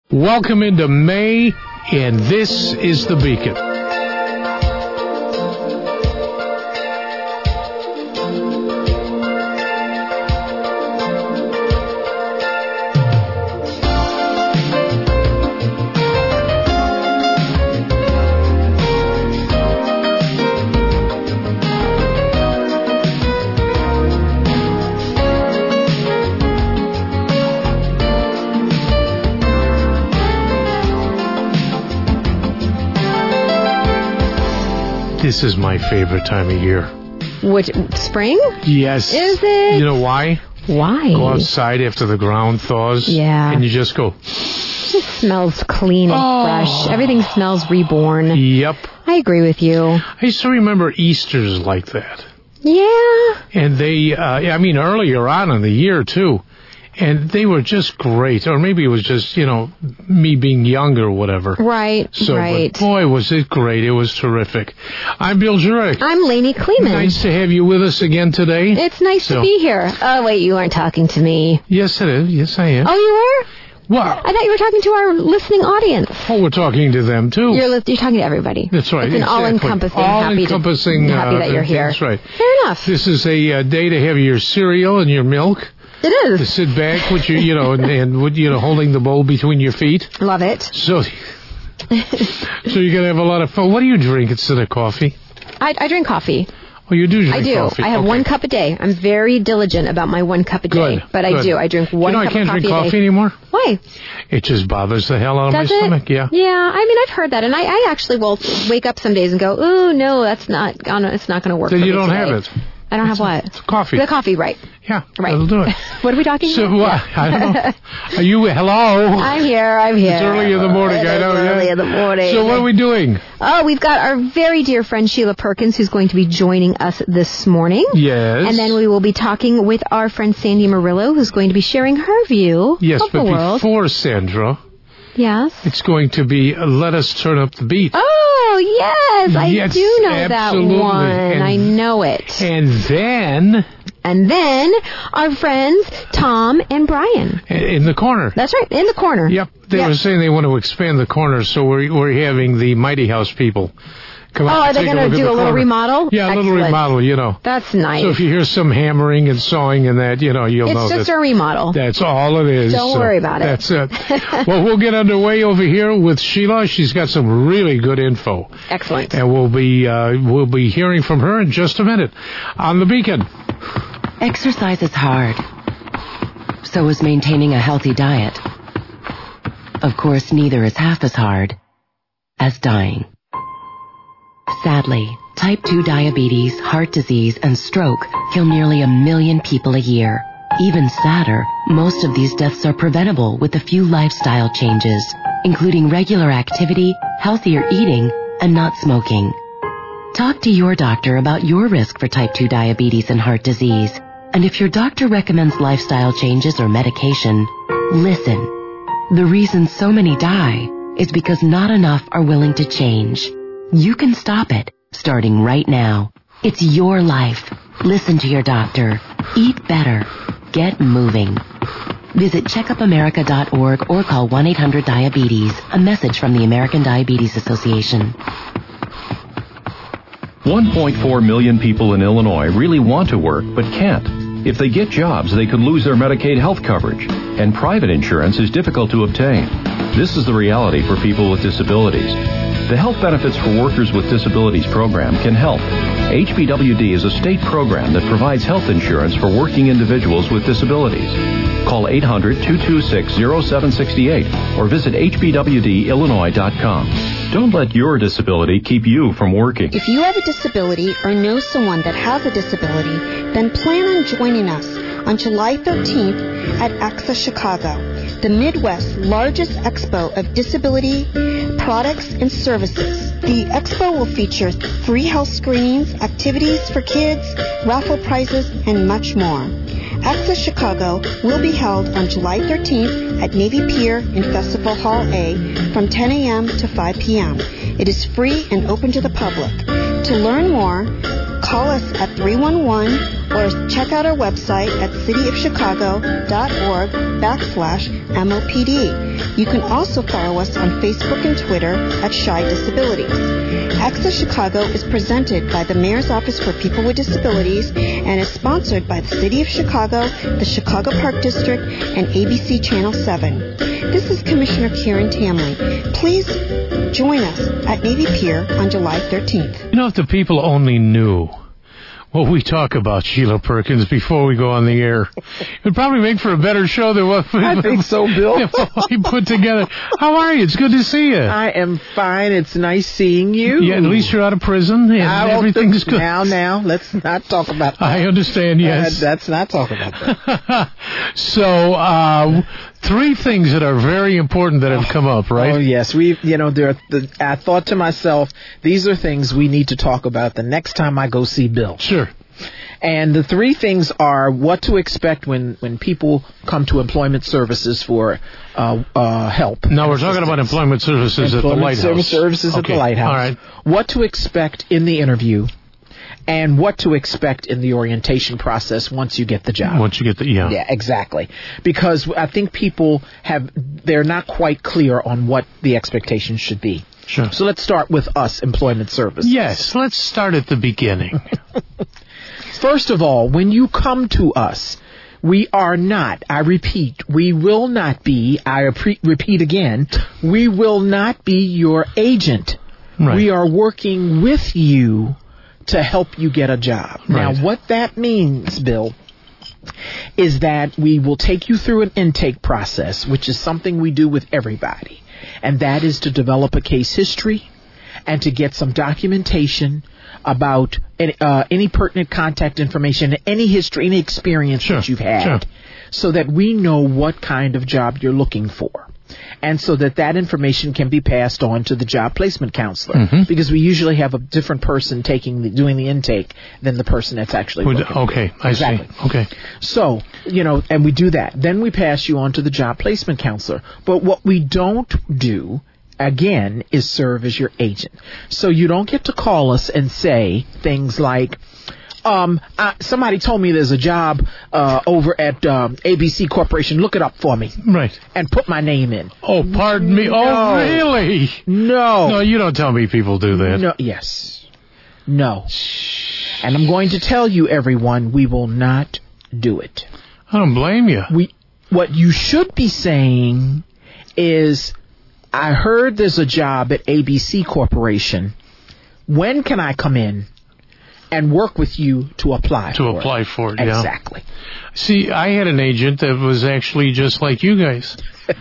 Welcome into May, and this is The Beacon. This is my favorite time of year. Which, spring? Yes. Is it? You know why? Why? Go outside after the ground thaws. Yeah. And you just go. It smells clean and fresh. Everything smells reborn. Yep. I agree with you. I used to remember Easter's like that. Yeah. And they, earlier on in the year, too. And they were just great. Or maybe it was just, me being young or whatever. Right, right. But boy, was it great. It was terrific. I'm Bill Jurek. I'm Lainey Kleeman. Nice to have you with us again today. It's nice to be here. Oh, wait, you aren't talking to me. Yes, it is. Yes, I am. Oh, you were? Well, I thought you were talking to our listening audience. Oh, we're talking to them, too. You're talking to everybody. That's right. It's an all-encompassing, happy that you're here. That's right. Fair enough. This is a day to have your cereal and your milk. It is. To sit back with your, holding the bowl between your feet. Love it. So you're going to have a lot of fun. What do you drink instead of coffee? I drink coffee. Oh, you do drink coffee? I have 1 cup a day. I'm very diligent about my 1 cup a day. But I do. I drink 1 cup of coffee a day. I can't drink coffee anymore? Why? It just bothers the hell out of my stomach, yeah. Yeah, I've heard that. And I actually will wake up some days and go, oh, no, it's not going to work for me Then you don't today. have it. I don't have what? It's coffee. The coffee, right. Yeah, right. That'll do it. What are we talking about? I don't know. Are you, hello? I'm here. It's early in the morning, I know. Early in the morning. So what are we doing? Oh, we've got our very dear friend Sheila Perkins, who's going to be joining us this morning. Yes. And then we will be talking with our friend Sandy Murillo, who's going to be sharing her view of the world. Yes, but before Sandra... Yes? It's going to be Let Us Turn Up the Beat. Oh, yes. I do know absolutely. That one. I know it. And then our friends Tom and Brian. In the corner. That's right, in the corner. Yep. They were saying they want to expand the corner, so we're having the Mighty House people. Come on, are they going to do a little remodel? Yeah, Excellent. A little remodel, That's nice. So if you hear some hammering and sawing and that, you'll know that. It's just a remodel. That's all it is. Don't worry about it. That's it. Well, we'll get underway over here with Sheila. She's got some really good info. Excellent. And we'll be hearing from her in just a minute on The Beacon. Exercise is hard. So is maintaining a healthy diet. Of course, neither is half as hard as dying. Sadly, type 2 diabetes, heart disease, and stroke kill nearly 1 million people a year. Even sadder, most of these deaths are preventable with a few lifestyle changes, including regular activity, healthier eating, and not smoking. Talk to your doctor about your risk for type 2 diabetes and heart disease. And if your doctor recommends lifestyle changes or medication, listen. The reason so many die is because not enough are willing to change. You can stop it, starting right now. It's your life. Listen to your doctor. Eat better. Get moving. Visit checkupamerica.org or call 1-800-DIABETES. A message from the American Diabetes Association. 1.4 million people in Illinois really want to work but can't. If they get jobs, they could lose their Medicaid health coverage, and private insurance is difficult to obtain. This is the reality for people with disabilities. The Health Benefits for Workers with Disabilities program can help. HBWD is a state program that provides health insurance for working individuals with disabilities. Call 800-226-0768 or visit hbwdillinois.com. Don't let your disability keep you from working. If you have a disability or know someone that has a disability, then plan on joining us on July 13th at AXA Chicago, the Midwest's largest expo of disability products and services. The expo will feature free health screenings, activities for kids, raffle prizes, and much more. AXA Chicago will be held on July 13th at Navy Pier in Festival Hall A from 10 a.m. to 5 p.m. It is free and open to the public. To learn more, Call us at 311 or check out our website at cityofchicago.org/MOPD. You can also follow us on Facebook and Twitter at Shy Disabilities. Access Chicago is presented by the Mayor's Office for People with Disabilities and is sponsored by the City of Chicago, the Chicago Park District, and ABC Channel 7. This is Commissioner Karen Tamley. Please join us at Navy Pier on July 13th. You know, if the people only knew what we talk about, Sheila Perkins, before we go on the air, it would probably make for a better show than what I think so, Bill. we put together. How are you? It's good to see you. I am fine. It's nice seeing you. Yeah, at least you're out of prison and everything's good. Now, let's not talk about that. I understand, yes. Let's not talk about that. So, 3 things that are very important that have come up, right? Oh, yes. I thought to myself, these are things we need to talk about the next time I go see Bill. Sure. And the 3 things are what to expect when people come to employment services for help. Now, we're talking about employment services at the Lighthouse. Services at the Lighthouse. All right. What to expect in the interview. And what to expect in the orientation process once you get the job. Once you get Yeah, exactly. Because I think people they're not quite clear on what the expectations should be. Sure. So let's start with us, employment services. Yes, let's start at the beginning. First of all, when you come to us, we are not, I repeat, we will not be, repeat again, we will not be your agent. Right. We are working with you to help you get a job. Right. Now, what that means, Bill, is that we will take you through an intake process, which is something we do with everybody, and that is to develop a case history and to get some documentation about any pertinent contact information, any history, any experience that you've had, so that we know what kind of job you're looking for. And so that information can be passed on to the job placement counselor, because we usually have a different person doing the intake than the person that's actually working. Okay, I see. Okay. So, and we do that. Then we pass you on to the job placement counselor. But what we don't do, again, is serve as your agent. So you don't get to call us and say things like, somebody told me there's a job over at ABC Corporation. Look it up for me. Right. And put my name in. Oh, pardon me. No. Oh, really? No. No, you don't tell me people do that. No. Yes. No. And I'm going to tell you, everyone, we will not do it. I don't blame you. What you should be saying is, I heard there's a job at ABC Corporation. When can I come in and work with you to apply for it? Yeah. Exactly. See, I had an agent that was actually just like you guys.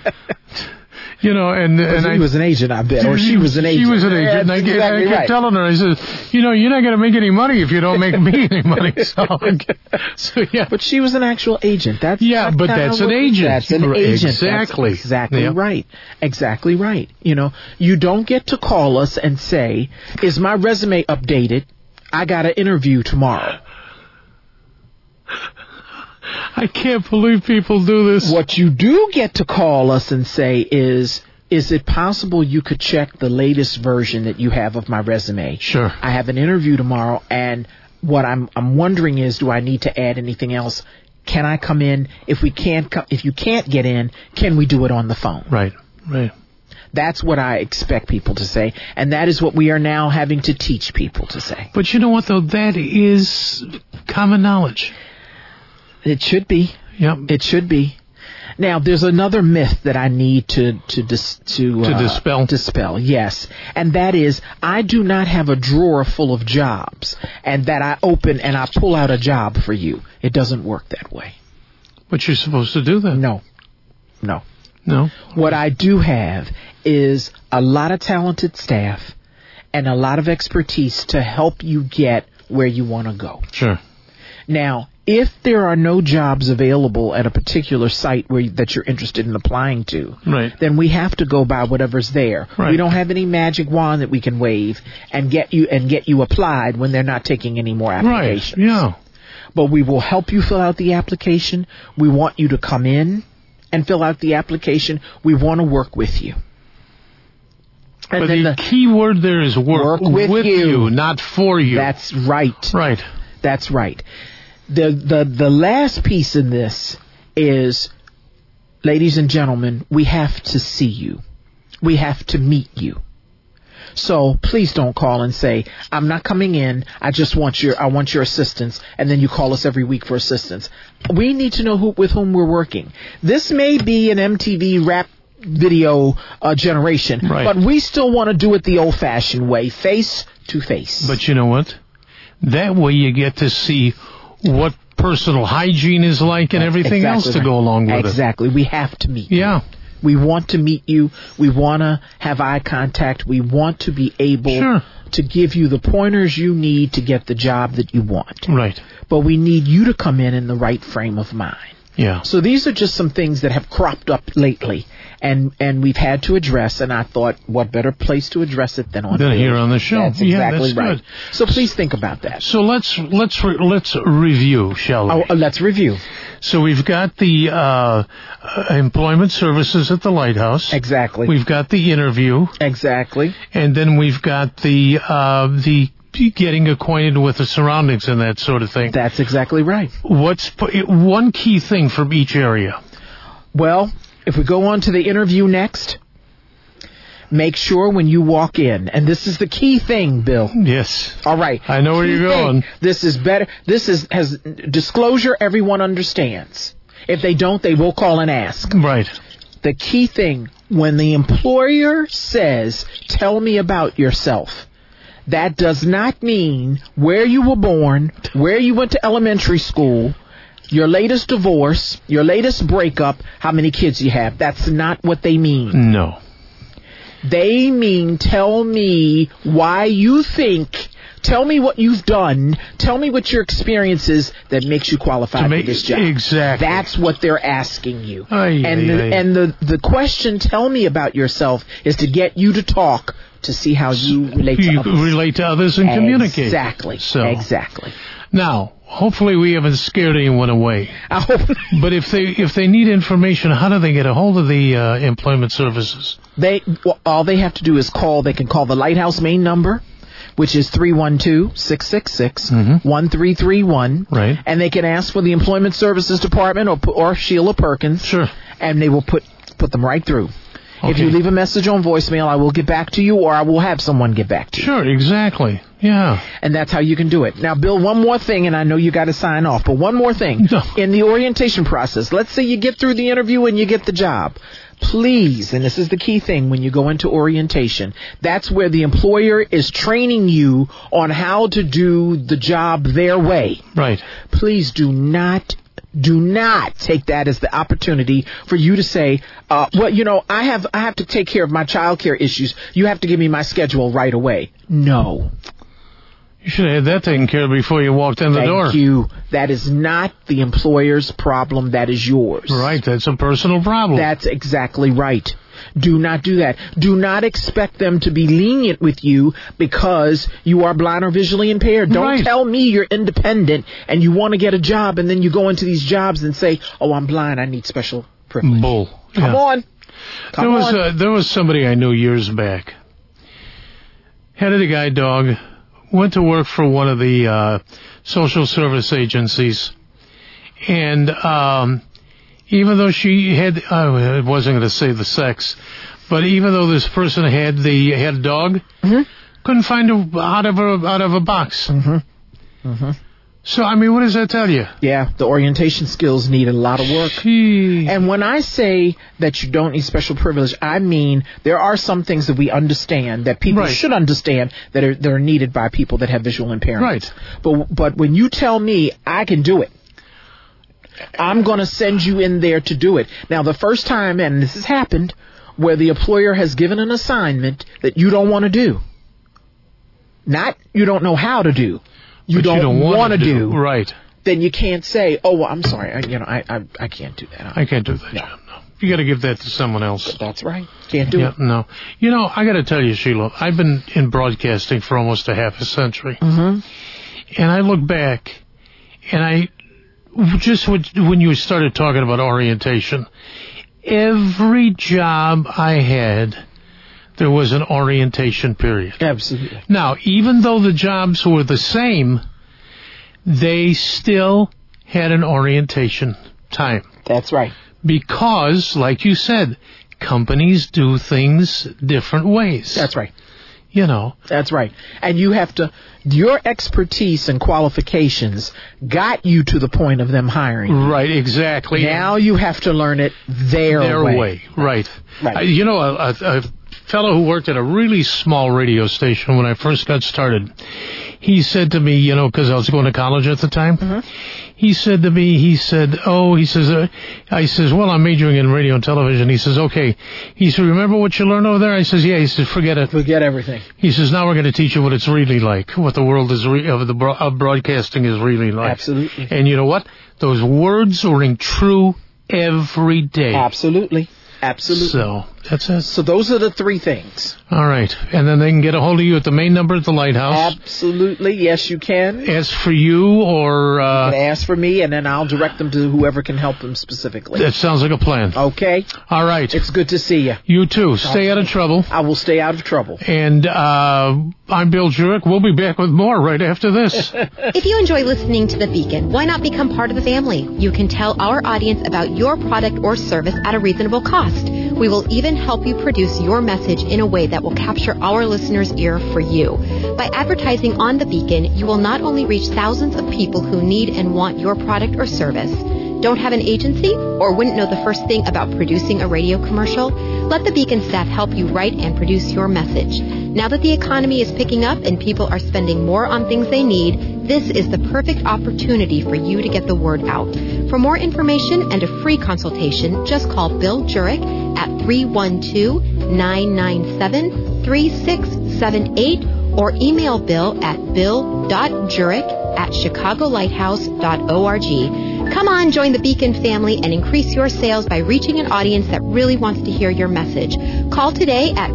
He was an agent, I bet, or she was an agent. She was an agent. I kept telling her, I said, you're not going to make any money if you don't make me any money. So yeah. But she was an actual agent. That's an agent. That's an agent. Exactly. That's exactly right. Exactly right. You don't get to call us and say, is my resume updated? I got an interview tomorrow. I can't believe people do this. What you do get to call us and say is it possible you could check the latest version that you have of my resume? Sure. I have an interview tomorrow, and what I'm wondering is, do I need to add anything else? Can I come in? If you can't get in, can we do it on the phone? Right. That's what I expect people to say, and that is what we are now having to teach people to say. But you know what, though? That is common knowledge. It should be. Yep. It should be. Now, there's another myth that I need to dispel. Dispel, yes. And that is, I do not have a drawer full of jobs, and that I open and I pull out a job for you. It doesn't work that way. But you're supposed to do that. No. No? What I do have is a lot of talented staff and a lot of expertise to help you get where you want to go. Sure. Now, if there are no jobs available at a particular site that you're interested in applying to, right, then we have to go by whatever's there. Right. We don't have any magic wand that we can wave and get you applied when they're not taking any more applications. Right. Yeah. But we will help you fill out the application. We want you to come in and fill out the application. We want to work with you. And but then the key word there is work with you, not for you. That's right. Right. That's right. The last piece in this is, ladies and gentlemen, we have to see you. We have to meet you. So please don't call and say, I'm not coming in, I want your assistance, and then you call us every week for assistance. We need to know with whom we're working. This may be an MTV rap video generation, right, but we still want to do it the old-fashioned way, face to face. But you know what? That way you get to see what personal hygiene is like and everything else to go along with it. Exactly. We have to meet you. Yeah. We want to meet you. We want to have eye contact. We want to be able to give you the pointers you need to get the job that you want. Right. But we need you to come in the right frame of mind. Yeah. So these are just some things that have cropped up lately, and we've had to address, and I thought, what better place to address it than here on the show. That's exactly that's right. Good. So please think about that. So let's review, shall we? Let's review. So we've got the employment services at the Lighthouse. Exactly. We've got the interview. Exactly. And then we've got the getting acquainted with the surroundings and that sort of thing. That's exactly right. What's one key thing from each area? Well, if we go on to the interview next, make sure when you walk in, and this is the key thing, Bill. Yes. All right. I know where you're going. This is better. Has disclosure everyone understands. If they don't, they will call and ask. Right. The key thing, when the employer says, tell me about yourself, that does not mean where you were born, where you went to elementary school, your latest divorce, your latest breakup, how many kids you have. That's not what they mean. No. They mean tell me why you think, tell me what you've done, tell me what your experience is that makes you qualified for this job. Exactly. That's what they're asking you. And the question, tell me about yourself, is to get you to talk to see how you relate to others. Relate to others and communicate. Exactly. So, exactly. Now, hopefully we haven't scared anyone away. I hope. But if they need information, how do they get a hold of the employment services? All they have to do is call. They can call the Lighthouse main number, which is 312-666-1331. Right. And they can ask for the Employment Services Department or Sheila Perkins. Sure. And they will put them right through. Okay. If you leave a message on voicemail, I will get back to you, or I will have someone get back to you. Sure, exactly. Yeah. And that's how you can do it. Now, Bill, one more thing, and I know you got to sign off, but one more thing. No. In the orientation process, let's say you get through the interview and you get the job. Please, and this is the key thing when you go into orientation, that's where the employer is training you on how to do the job their way. Right. Please do not take that as the opportunity for you to say, well, you know, I have to take care of my child care issues. You have to give me my schedule right away. No. You should have had that taken care of before you walked in the door. Thank you. That is not the employer's problem. That is yours. Right. That's a personal problem. That's exactly right. Do not do that. Do not expect them to be lenient with you because you are blind or visually impaired. Don't tell me you're independent and you want to get a job and then you go into these jobs and say, oh, I'm blind, I need special privilege. Bull. Come on. There was somebody I knew years back. Had a guide dog, went to work for one of the social service agencies, and even though she had, I wasn't going to say the sex, but even though this person had a dog, couldn't find her out of a box. So, I mean, what does that tell you? Yeah, the orientation skills need a lot of work. And when I say that you don't need special privilege, I mean there are some things that we understand, that people should understand, that are needed by people that have visual impairments. Right. But when you tell me I can do it, I'm going to send you in there to do it. Now, the first time, and this has happened, where the employer has given an assignment that you don't want to do. Not you don't know how to do. You don't want to do. Right. Then you can't say, oh, well, I'm sorry. I can't do that. I can't do that job, no. You got to give that to someone else. That's right. Can't do it. No. You know, I got to tell you, Sheila, I've been in broadcasting for almost a half a century. And I look back, and just when you started talking about orientation, every job I had, there was an orientation period. Absolutely. Now, even though the jobs were the same, they still had an orientation time. That's right. Because, like you said, companies do things different ways. That's right. You know. That's right. And you have to, your expertise and qualifications got you to the point of them hiring you. Right, exactly. Now you have to learn it their way. Right. Right. You know, a fellow who worked at a really small radio station when I first got started, he said to me, you know, because I was going to college at the time, he said to me, I says, well, I'm majoring in radio and television. He says, okay. He said, remember what you learned over there? I says, yeah. He said, forget it. Forget everything. He says, now we're going to teach you what it's really like, what the world is of broadcasting is really like. Absolutely. And you know what? Those words ring true every day. Absolutely. Absolutely. So, that's it. So those are the three things. All right. And then they can get a hold of you at the main number at the Lighthouse. Absolutely. Yes, you can. Ask for you or... You can ask for me, and then I'll direct them to whoever can help them specifically. That sounds like a plan. Okay. All right. It's good to see you. You too. Stay out of trouble. I will stay out of trouble. And I'm Bill Jurek. We'll be back with more right after this. If you enjoy listening to The Beacon, why not become part of the family? You can tell our audience about your product or service at a reasonable cost. We will even help you produce your message in a way that will capture our listeners' ear for you. By advertising on The Beacon, you will not only reach thousands of people who need and want your product or service. Don't have an agency or wouldn't know the first thing about producing a radio commercial? Let the Beacon staff help you write and produce your message. Now that the economy is picking up and people are spending more on things they need, this is the perfect opportunity for you to get the word out. For more information and a free consultation, just call Bill Jurek at 312-997-3678 or email Bill at bill.jurek@chicagolighthouse.org. Come on, join the Beacon family and increase your sales by reaching an audience that really wants to hear your message. Call today at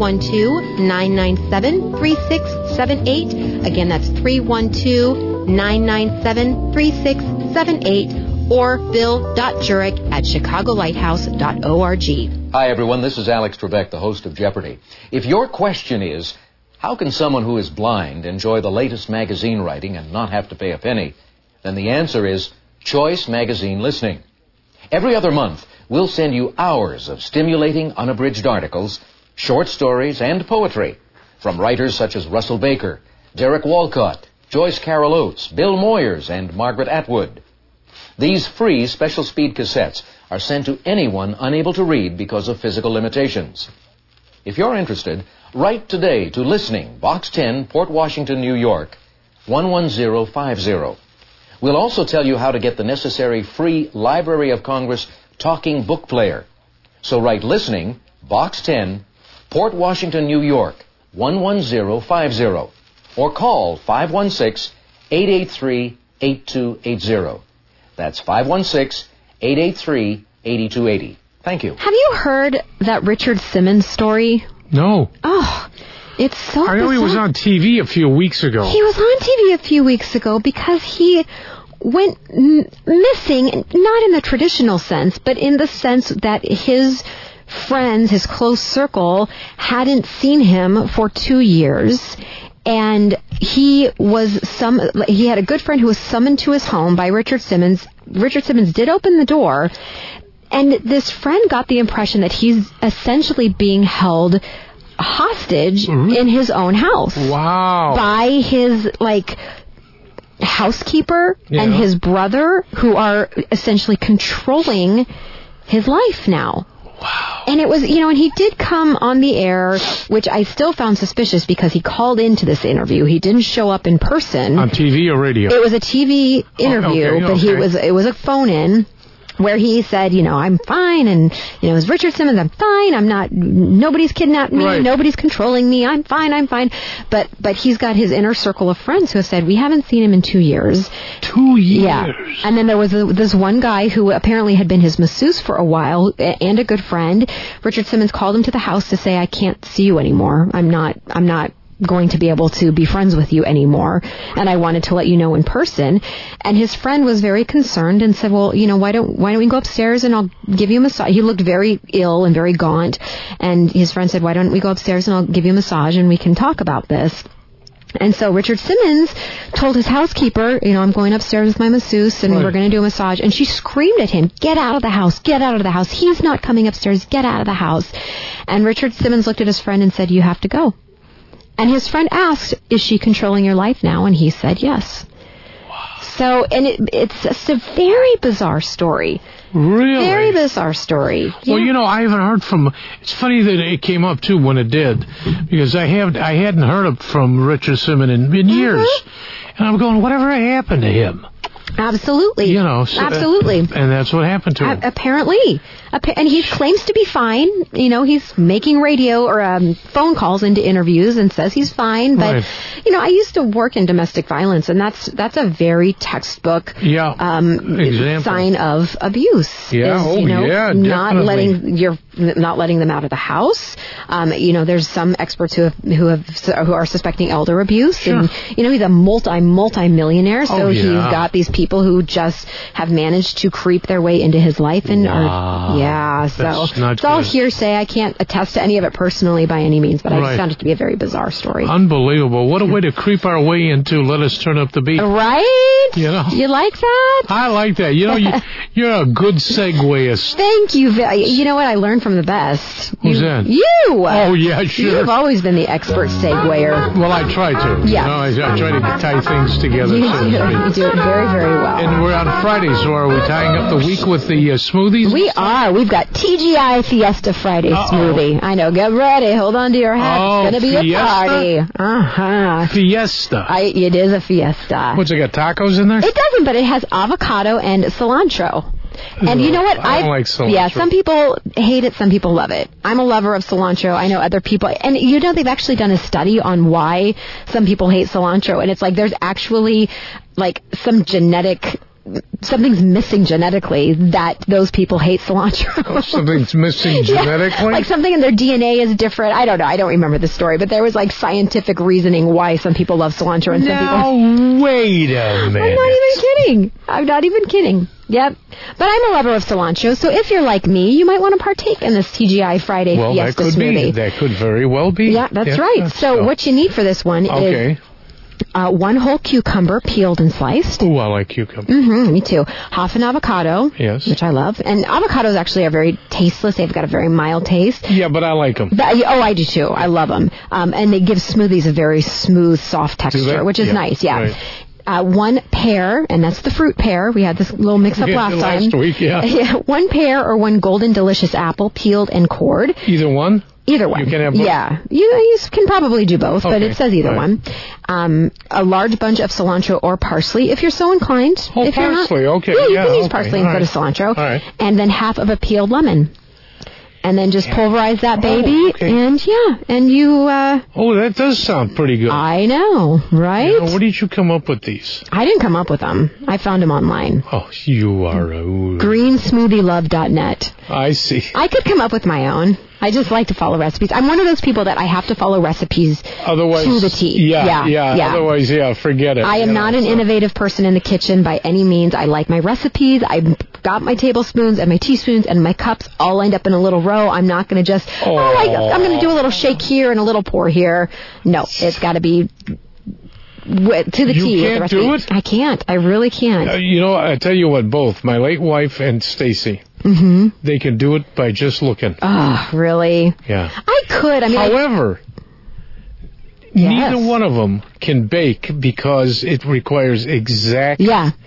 312-997-3678. Again, that's 312-997-3678 or bill.jurek@chicagolighthouse.org. Hi, everyone. This is Alex Trebek, the host of Jeopardy! If your question is, how can someone who is blind enjoy the latest magazine writing and not have to pay a penny, then the answer is Choice Magazine Listening. Every other month, we'll send you hours of stimulating, unabridged articles, short stories, and poetry from writers such as Russell Baker, Derek Walcott, Joyce Carol Oates, Bill Moyers, and Margaret Atwood. These free special speed cassettes are sent to anyone unable to read because of physical limitations. If you're interested, write today to Listening, Box 10, Port Washington, New York, 11050. We'll also tell you how to get the necessary free Library of Congress talking book player. So write Listening, Box 10, Port Washington, New York, 11050. Or call 516-883-8280. That's 516-883-8280. Thank you. Have you heard that Richard Simmons story? No. Oh, it's so I know he was on TV a few weeks ago. He was on TV a few weeks ago because he went missing, not in the traditional sense, but in the sense that his friends, his close circle, hadn't seen him for 2 years. And he had a good friend who was summoned to his home by Richard Simmons. Richard Simmons did open the door, and this friend got the impression that he's essentially being held hostage in his own house. Wow. By his, housekeeper and his brother, who are essentially controlling his life now. Wow. And it was, and he did come on the air, which I still found suspicious because he called into this interview. He didn't show up in person. On TV or radio? It was a TV interview, but it was a phone-in where he said, I'm fine, and, it was Richard Simmons, I'm fine, nobody's kidnapped me, right. Nobody's controlling me, I'm fine. But he's got his inner circle of friends who have said, we haven't seen him in 2 years. 2 years? Yeah. And then there was this one guy who apparently had been his masseuse for a while, and a good friend. Richard Simmons called him to the house to say, I can't see you anymore. I'm not going to be able to be friends with you anymore, and I wanted to let you know in person. And his friend was very concerned and said, well, why don't we go upstairs and I'll give you a massage. He looked very ill and very gaunt, and his friend said, why don't we go upstairs and I'll give you a massage and we can talk about this. And so Richard Simmons told his housekeeper, I'm going upstairs with my masseuse and we're going to do a massage. And she screamed at him, get out of the house, get out of the house. He's not coming upstairs, get out of the house. And Richard Simmons looked at his friend and said, you have to go. And his friend asked, is she controlling your life now? And he said, yes. Wow. So, and it's just a very bizarre story. Really? Very bizarre story. Well, I haven't heard from... It's funny that it came up, too, when it did, because I hadn't heard from Richard Simmons in years. And I'm going, whatever happened to him? Absolutely. Absolutely. And that's what happened to him. Apparently. And he claims to be fine. He's making radio or phone calls into interviews and says he's fine. But, I used to work in domestic violence, and that's a very textbook sign of abuse. Yeah, is, not letting them out of the house. There's some experts who are suspecting elder abuse. Sure. And, he's a multi-millionaire, so he's got these people who just have managed to creep their way into his life and it's all hearsay. I can't attest to any of it personally by any means, but I just found it to be a very bizarre story. Unbelievable. What a way to creep our way into Let Us Turn Up the Beat. Right? You like that? I like that. You're a good segueist. Thank you. You know what? I learned from the best. Who's that? You! Oh, yeah, sure. You've always been the expert seguer. Well, I try to. Yeah. I try to tie things together. You do it very, very well. And we're on Friday, so are we tying up the week with the smoothies? We are. We've got TGI Fiesta Friday smoothie. I know. Get ready. Hold on to your hat. It's going to be a party. Fiesta. It is a fiesta. What's it got, tacos in there? It doesn't, but it has avocado and cilantro. And you know what? I don't like cilantro. Yeah, some people hate it, some people love it. I'm a lover of cilantro. I know other people. And they've actually done a study on why some people hate cilantro. And it's like there's actually like something's missing genetically that those people hate cilantro. Something's missing genetically? Like something in their DNA is different. I don't know. I don't remember the story, but there was like scientific reasoning why some people love cilantro and some people... wait a minute. I'm not even kidding. Yep. But I'm a lover of cilantro, so if you're like me, you might want to partake in this TGI Friday Fiesta smoothie. That could very well be. Yeah, that's right. So what you need for this one is... one whole cucumber, peeled and sliced. Ooh, I like cucumber. Me too. Half an avocado, which I love. And avocados actually are very tasteless. They've got a very mild taste. Yeah, but I like them. I do too. I love them. And they give smoothies a very smooth, soft texture, which is nice. Yeah. Right. One pear, and that's the fruit pear. We had this little mix-up last week, one pear or one golden delicious apple, peeled and cored. Either one? Either one. You can have both? Yeah. You can probably do both, but it says either one. A large bunch of cilantro or parsley, if you're so inclined. Oh, parsley, okay. Yeah, you can use parsley instead of cilantro. All right. And then half of a peeled lemon. And then just pulverize that baby, and you... that does sound pretty good. I know, right? Where did you come up with these? I didn't come up with them. I found them online. Oh, you are a... greensmoothielove.net. I see. I could come up with my own. I just like to follow recipes. I'm one of those people that I have to follow recipes to the T. Yeah. Otherwise, forget it. I am not an innovative person in the kitchen by any means. I like my recipes. I've got my tablespoons and my teaspoons and my cups all lined up in a little row. I'm not going to just, I'm going to do a little shake here and a little pour here. No, it's got to be to the T. You can't do it? I can't. I really can't. I tell you what, both my late wife and Stacy, they can do it by just looking. Oh, really? Yeah. I could. However, neither one of them can bake because it requires exact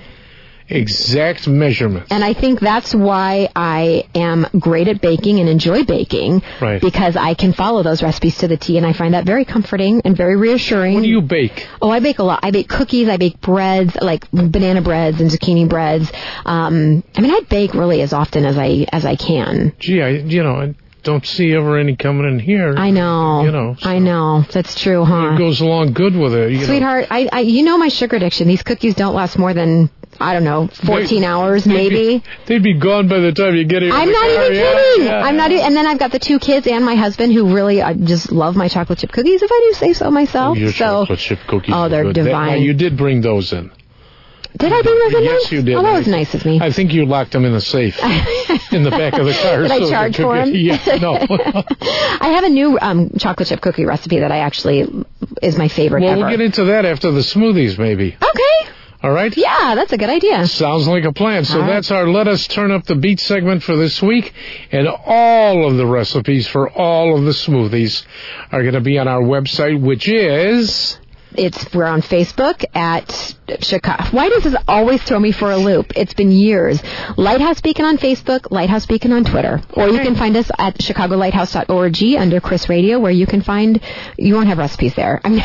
measurements. And I think that's why I am great at baking and enjoy baking. Right. Because I can follow those recipes to the T, and I find that very comforting and very reassuring. What do you bake? Oh, I bake a lot. I bake cookies, I bake breads, like banana breads and zucchini breads. I bake really as often as I can. Gee, I don't see ever any coming in here. I know. I know. That's true, huh? It goes along good with it. Sweetheart, I my sugar addiction. These cookies don't last more than I don't know, 14 hours maybe. They'd be gone by the time you get here. I'm not even kidding. I'm not. And then I've got the 2 kids and my husband who really just love my chocolate chip cookies, if I do say so myself. Your chocolate chip cookies. Oh, they're divine. Now, you did bring those in. Did I bring those in? Yes, you did. Oh, that was nice of me. I think you locked them in the safe in the back of the car. Did I charge for them? Yeah, no. I have a new chocolate chip cookie recipe that I actually is my favorite ever. Well, we'll get into that after the smoothies, maybe. Okay. All right? Yeah, that's a good idea. Sounds like a plan. So All right. that's our Let Us Turn Up the Beat segment for this week. And all of the recipes for all of the smoothies are going to be on our website, which is... We're on Facebook at Chicago. Why does this always throw me for a loop? It's been years. Lighthouse Beacon on Facebook, Lighthouse Beacon on Twitter. Or you can find us at chicagolighthouse.org under Chris Radio, where you can find... You won't have recipes there. No,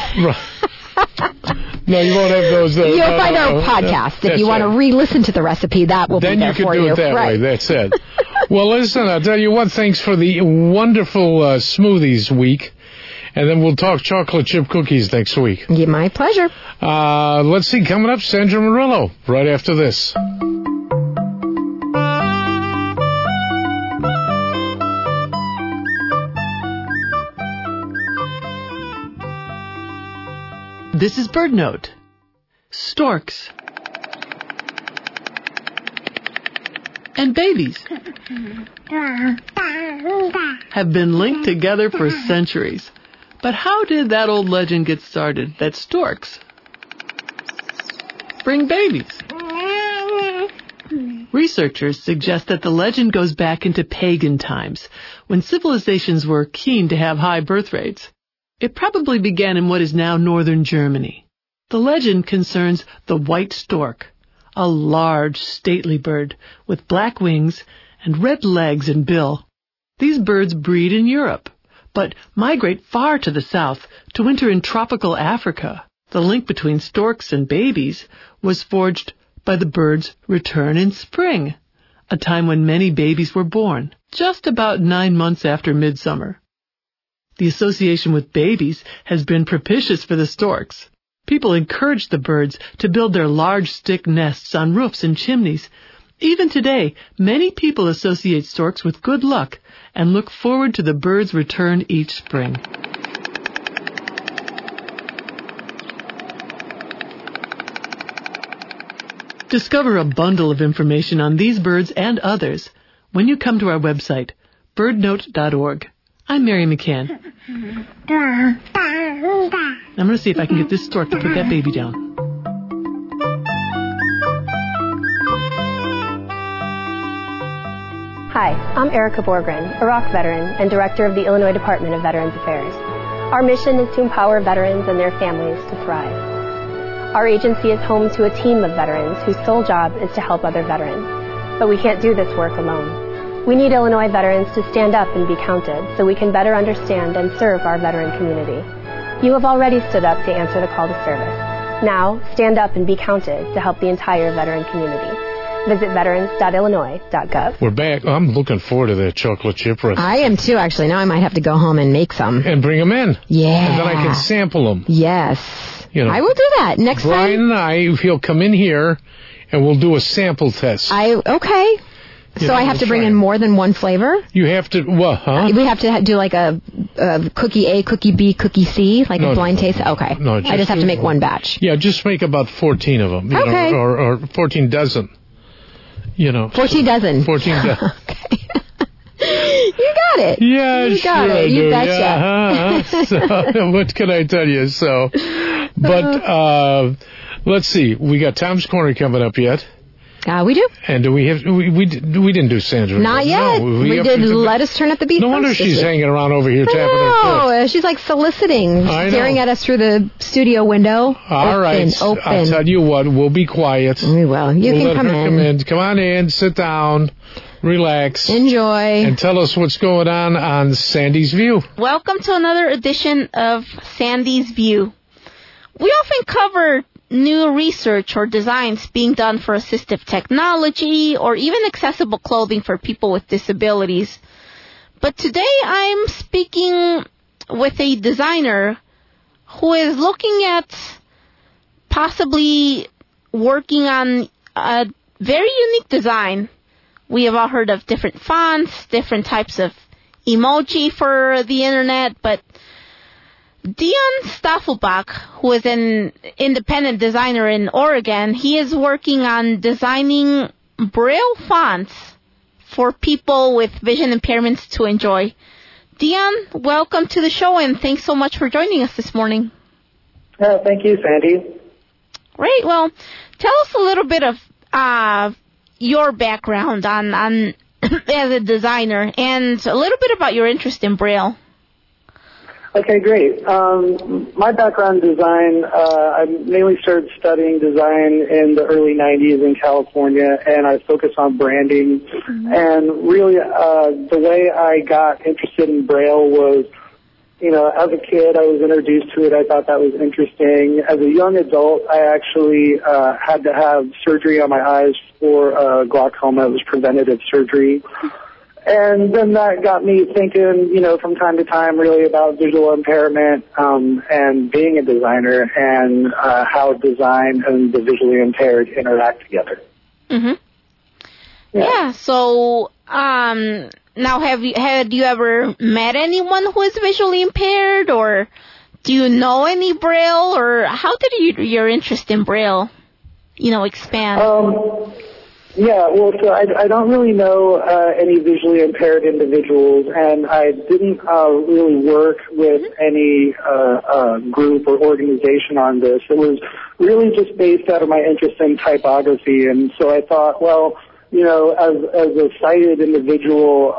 you won't have those. You'll find our podcast. If you want to re-listen to the recipe, that will be there for you. Then you can do it that way. That's it. Well, listen, I'll tell you what. Thanks for the wonderful smoothies week. And then we'll talk chocolate chip cookies next week. Yeah, my pleasure. Let's see. Coming up, Sandra Murillo, right after this. This is BirdNote. Storks and babies have been linked together for centuries. But how did that old legend get started that storks bring babies? Researchers suggest that the legend goes back into pagan times, when civilizations were keen to have high birth rates. It probably began in what is now northern Germany. The legend concerns the white stork, a large, stately bird with black wings and red legs and bill. These birds breed in Europe, but migrate far to the south to winter in tropical Africa. The link between storks and babies was forged by the bird's return in spring, a time when many babies were born, just about 9 months after midsummer. The association with babies has been propitious for the storks. People encourage the birds to build their large stick nests on roofs and chimneys. Even today, many people associate storks with good luck and look forward to the bird's return each spring. Discover a bundle of information on these birds and others when you come to our website, birdnote.org. I'm Mary McCann. I'm going to see if I can get this stork to put that baby down. Hi, I'm Erica Borgren, Iraq veteran and director of the Illinois Department of Veterans Affairs. Our mission is to empower veterans and their families to thrive. Our agency is home to a team of veterans whose sole job is to help other veterans. But we can't do this work alone. We need Illinois veterans to stand up and be counted so we can better understand and serve our veteran community. You have already stood up to answer the call to service. Now, stand up and be counted to help the entire veteran community. Visit veterans.illinois.gov. We're back. I'm looking forward to that chocolate chip recipe. I am too, actually. Now I might have to go home and make some. And bring them in. Yeah. And then I can sample them. Yes. You know, I will do that next time. Brian and I, he'll come in here and we'll do a sample test. Okay. So I have to bring in more than one flavor? You have to, what, huh? We have to do like a cookie A, cookie B, cookie C, like a blind taste? Okay. No, I just have to make one batch. Yeah, just make about 14 of them. Okay. Or 14 dozen. 14 dozen. 14 dozen. Okay. You got it. Yeah, you got it. You betcha. So, what can I tell you? So, but let's see. We got Tom's Corner coming up yet. We do. And do we have? We didn't do Sandra. Not yet. No, we did. Let us turn up the beat. No wonder she's hanging around over here tapping her foot. She's like soliciting, staring at us through the studio window. All right. Open. I'll tell you what. We'll be quiet. We will. You can come in. Come on in. Sit down. Relax. Enjoy. And tell us what's going on Sandy's View. Welcome to another edition of Sandy's View. We often cover new research or designs being done for assistive technology or even accessible clothing for people with disabilities. But today I'm speaking with a designer who is looking at possibly working on a very unique design. We have all heard of different fonts, different types of emoji for the internet, but Dion Staffelbach, who is an independent designer in Oregon, he is working on designing Braille fonts for people with vision impairments to enjoy. Dion, welcome to the show, and thanks so much for joining us this morning. Thank you, Sandy. Great. Well, tell us a little bit of your background on as a designer, and a little bit about your interest in Braille. Okay, great. My background in design, I mainly started studying design in the early 90s in California, and I focused on branding. Mm-hmm. And really, the way I got interested in Braille was, as a kid, I was introduced to it. I thought that was interesting. As a young adult, I actually had to have surgery on my eyes for glaucoma. It was preventative surgery. And then that got me thinking, from time to time really about visual impairment and being a designer and how design and the visually impaired interact together. Mm-hmm. Yeah, so now had you ever met anyone who is visually impaired, or do you know any Braille, or how did your interest in Braille, expand? Yeah, well, so I don't really know any visually impaired individuals, and I didn't really work with any group or organization on this. It was really just based out of my interest in typography, and so I thought, well, as a sighted individual,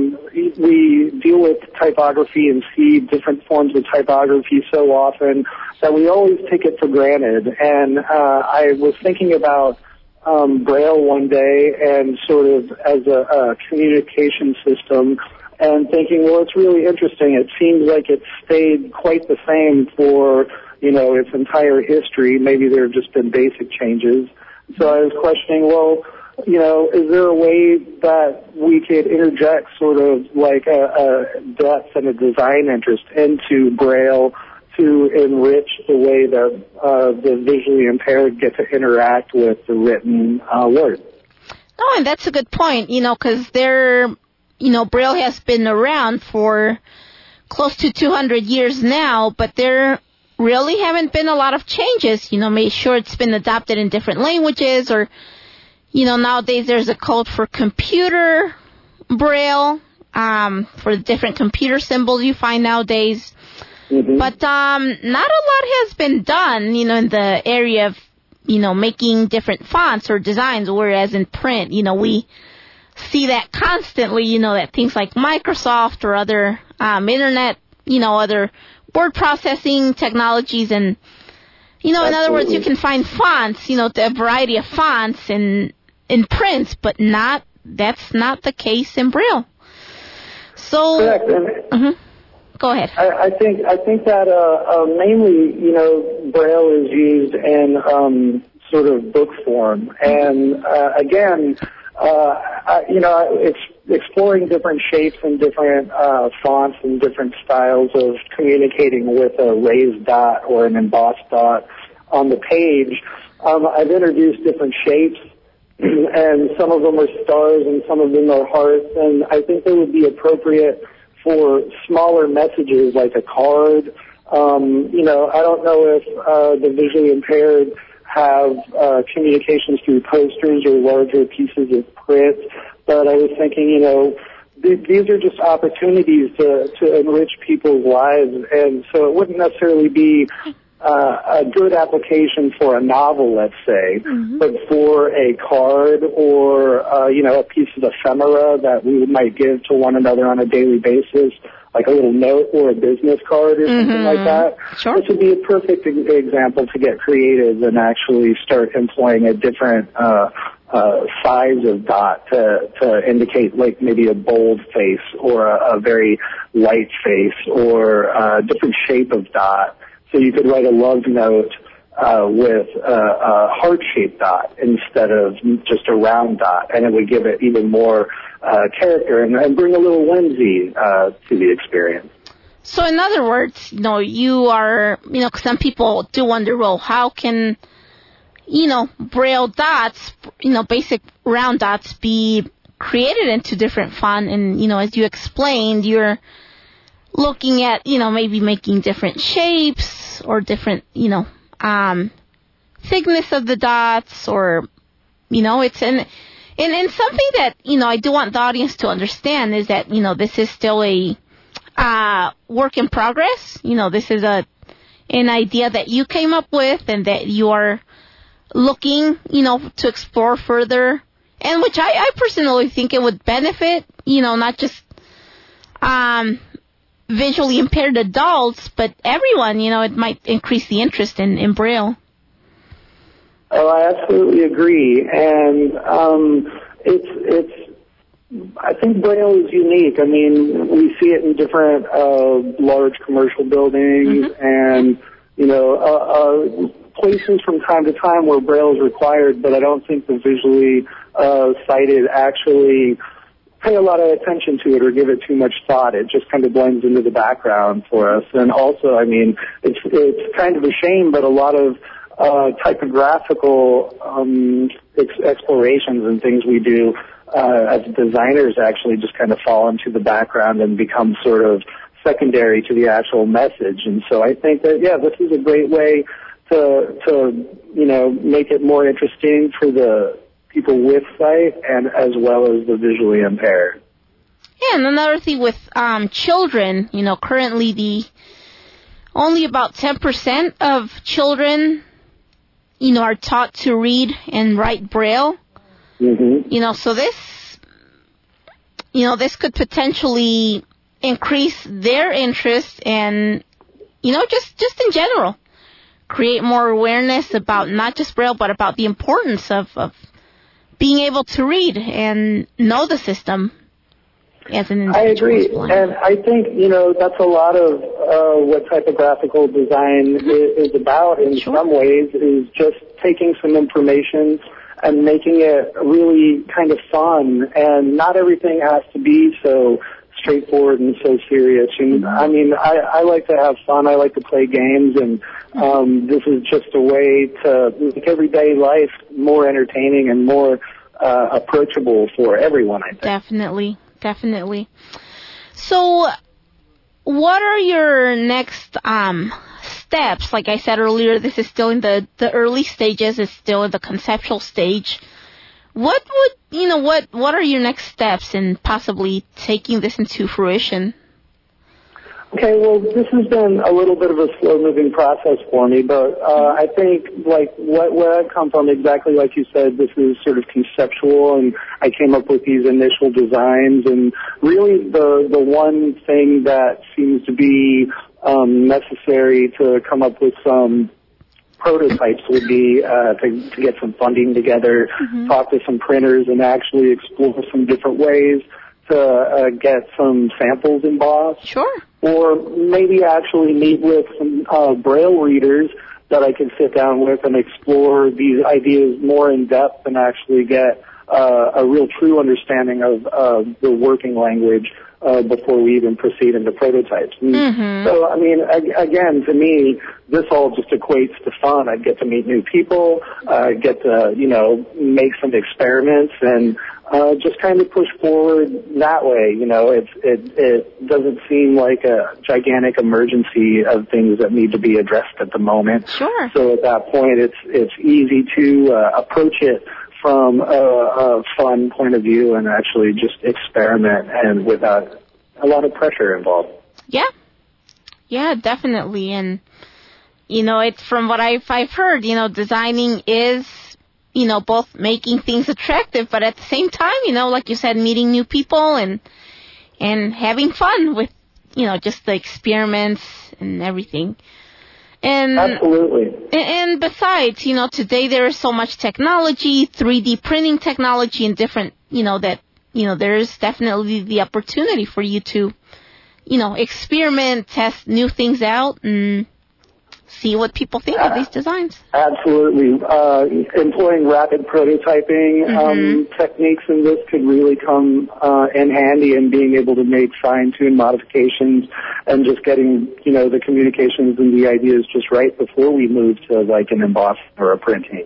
we deal with typography and see different forms of typography so often that we always take it for granted. And I was thinking about Braille one day and sort of as a communication system and thinking, well, it's really interesting. It seems like it's stayed quite the same for, its entire history. Maybe there have just been basic changes. So I was questioning, well, is there a way that we could interject sort of like a depth and a design interest into Braille to enrich the way that the visually impaired get to interact with the written word? Oh, and that's a good point, because Braille has been around for close to 200 years now, but there really haven't been a lot of changes. Make sure it's been adopted in different languages, or, nowadays there's a code for computer Braille, for the different computer symbols you find nowadays. Mm-hmm. But not a lot has been done, in the area of, making different fonts or designs, whereas in print, we see that constantly, that things like Microsoft or other internet, other word processing technologies, and, in other words, you can find fonts, a variety of fonts in print, but that's not the case in Braille. So, correct. Mm-hmm. Go ahead. I think that mainly, Braille is used in sort of book form, and again, it's exploring different shapes and different fonts and different styles of communicating with a raised dot or an embossed dot on the page. I've introduced different shapes, and some of them are stars and some of them are hearts, and I think they would be appropriate for smaller messages like a card. I don't know if the visually impaired have communications through posters or larger pieces of print, but I was thinking, these are just opportunities to enrich people's lives, and so it wouldn't necessarily be a good application for a novel, let's say, mm-hmm. but for a card or, a piece of ephemera that we might give to one another on a daily basis, like a little note or a business card or something like that. Sure. This would be a perfect example to get creative and actually start employing a different size of dot to indicate like maybe a bold face or a very light face or a different shape of dot. So you could write a love note with a heart-shaped dot instead of just a round dot, and it would give it even more character and bring a little whimsy to the experience. So in other words, you are, some people do wonder, well, how can, Braille dots, basic round dots be created into different font. And, as you explained, you're looking at, maybe making different shapes or different, thickness of the dots, or, it's and something that, I do want the audience to understand is that, this is still a work in progress. This is an idea that you came up with and that you are looking, to explore further, and which I personally think it would benefit, not just visually impaired adults, but everyone. It might increase the interest in Braille. Oh, I absolutely agree, and I think Braille is unique. I mean, we see it in different large commercial buildings, and places from time to time where Braille is required, but I don't think the visually sighted actually pay a lot of attention to it or give it too much thought. It just kind of blends into the background for us. And also, I mean, it's kind of a shame, but a lot of typographical explorations and things we do as designers actually just kind of fall into the background and become sort of secondary to the actual message. And so I think that, this is a great way to make it more interesting for the people with sight and as well as the visually impaired. Yeah, and another thing with children, currently only about 10% of children, are taught to read and write Braille. So this could potentially increase their interest and, just in general, create more awareness about not just Braille, but about the importance of being able to read and know the system as an individual. I agree, and I think, that's a lot of what typographical design is about in some ways, is just taking some information and making it really kind of fun, and not everything has to be so straightforward and so serious. And I mean, I like to have fun. I like to play games, and this is just a way to make everyday life more entertaining and more approachable for everyone, I think. Definitely. So, what are your next steps? Like I said earlier, this is still in the early stages. It's still in the conceptual stage. What are your next steps in possibly taking this into fruition? Okay, well, this has been a little bit of a slow-moving process for me, but I think, where I've come from, exactly like you said, this is sort of conceptual, and I came up with these initial designs, and really the one thing that seems to be necessary to come up with some prototypes would be to get some funding together, talk to some printers, and actually explore some different ways to get some samples embossed. Sure. Or maybe actually meet with some Braille readers that I can sit down with and explore these ideas more in depth and actually get a real true understanding of the working language before we even proceed into prototypes. So, I mean, again, to me, this all just equates to fun. I get to meet new people, get to, make some experiments and just kind of push forward that way. It doesn't seem like a gigantic emergency of things that need to be addressed at the moment. Sure. So at that point, it's easy to approach it from a fun point of view and actually just experiment and without a lot of pressure involved. Yeah, definitely. And, it's from what I've heard, designing is, both making things attractive, but at the same time, like you said, meeting new people and having fun with, just the experiments and everything. And absolutely. And besides, today there is so much technology, 3D printing technology, and different, there's definitely the opportunity for you to, experiment, test new things out, and see what people think of these designs. Absolutely. Employing rapid prototyping techniques in this could really come in handy in being able to make fine-tuned modifications and just getting, the communications and the ideas just right before we move to like an embossing or a printing.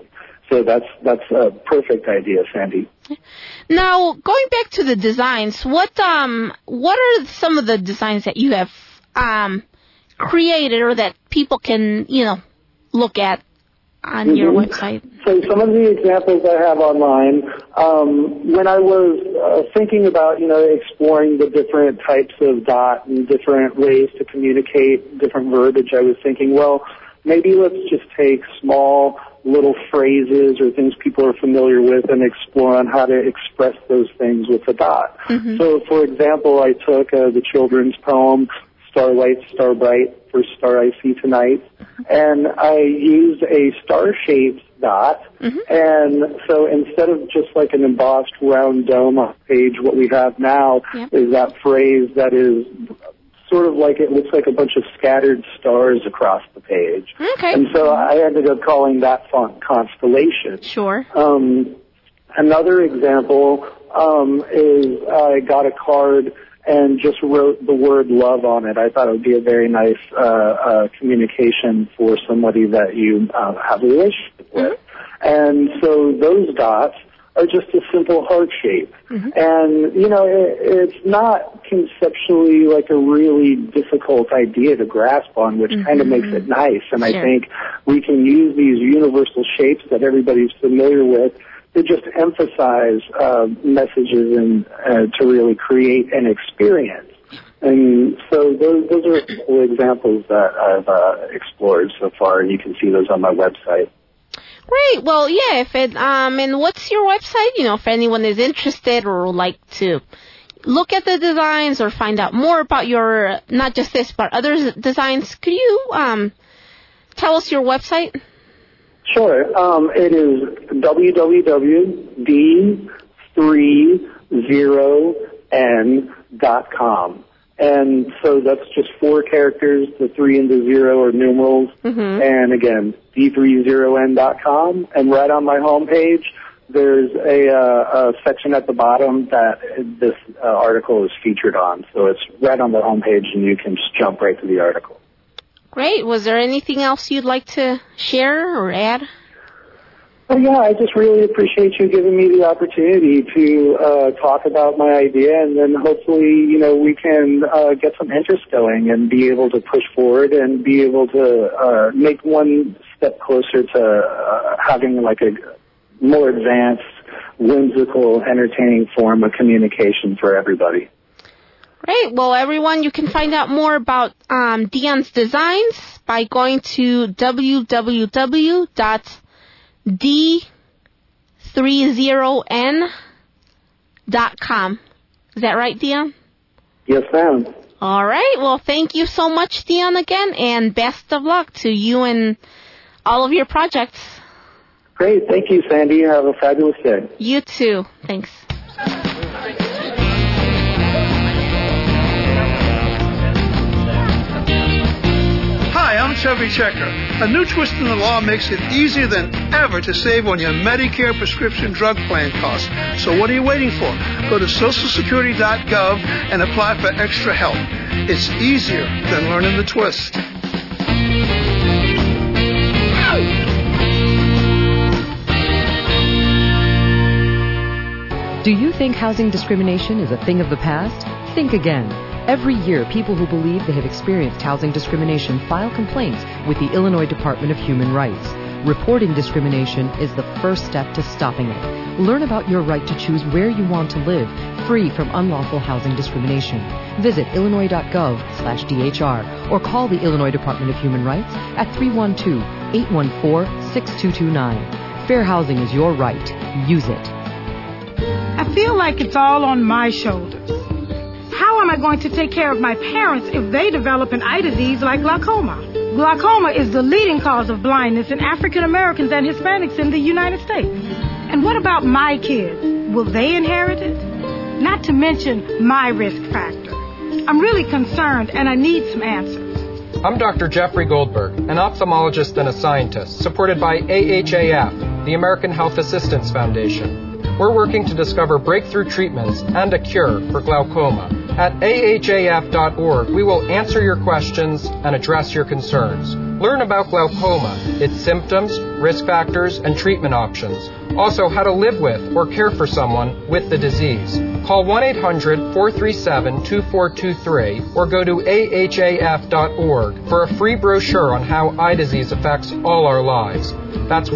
So that's a perfect idea, Sandy. Now, going back to the designs, what are some of the designs that you have created or that people can, look at on your website? So some of the examples I have online, when I was thinking about, exploring the different types of dot and different ways to communicate, different verbiage, I was thinking, well, maybe let's just take small little phrases or things people are familiar with and explore on how to express those things with a dot. Mm-hmm. So, for example, I took the children's poem, Starlight, Star Bright, First Star I See Tonight, and I used a star-shaped dot, and so instead of just like an embossed round dome on the page, what we have now is that phrase that is sort of like it looks like a bunch of scattered stars across the page. Okay. And so I ended up calling that font Constellation. Sure. Another example is I got a card and just wrote the word love on it. I thought it would be a very nice communication for somebody that you have a relationship with. And so those dots are just a simple heart shape. And, it's not conceptually like a really difficult idea to grasp on, which kind of makes it nice. And I think we can use these universal shapes that everybody's familiar with to just emphasize messages and to really create an experience. And so those are a couple examples that I've explored so far, and you can see those on my website. Great. Well, yeah. And what's your website? If anyone is interested or would like to look at the designs or find out more about your, not just this, but other designs, could you tell us your website? Sure. It is www.d30n.com. And so that's just 4 characters. The 3 and the 0 are numerals. And again, d30n.com. And right on my homepage, there's a section at the bottom that this article is featured on. So it's right on the homepage, and you can just jump right to the article. Great. Was there anything else you'd like to share or add? Well, yeah, I just really appreciate you giving me the opportunity to talk about my idea, and then hopefully, we can get some interest going and be able to push forward and be able to make one step closer to having like a more advanced, whimsical, entertaining form of communication for everybody. Great. Well, everyone, you can find out more about Dion's designs by going to www.d30n.com. Is that right, Dion? Yes, ma'am. All right. Well, thank you so much, Dion, again, and best of luck to you and all of your projects. Great. Thank you, Sandy. Have a fabulous day. You too. Thanks. Hi, I'm Chevy Checker. A new twist in the law makes it easier than ever to save on your Medicare prescription drug plan costs. So what are you waiting for? Go to socialsecurity.gov and apply for extra help. It's easier than learning the twist. Do you think housing discrimination is a thing of the past? Think again. Every year, people who believe they have experienced housing discrimination file complaints with the Illinois Department of Human Rights. Reporting discrimination is the first step to stopping it. Learn about your right to choose where you want to live, free from unlawful housing discrimination. Visit illinois.gov/DHR or call the Illinois Department of Human Rights at 312-814-6229. Fair housing is your right. Use it. I feel like it's all on my shoulders. How am I going to take care of my parents if they develop an eye disease like glaucoma? Glaucoma is the leading cause of blindness in African Americans and Hispanics in the United States. And what about my kids? Will they inherit it? Not to mention my risk factor. I'm really concerned and I need some answers. I'm Dr. Jeffrey Goldberg, an ophthalmologist and a scientist, supported by AHAF, the American Health Assistance Foundation. We're working to discover breakthrough treatments and a cure for glaucoma. At ahaf.org, we will answer your questions and address your concerns. Learn about glaucoma, its symptoms, risk factors, and treatment options. Also, how to live with or care for someone with the disease. Call 1-800-437-2423 or go to ahaf.org for a free brochure on how eye disease affects all our lives. That's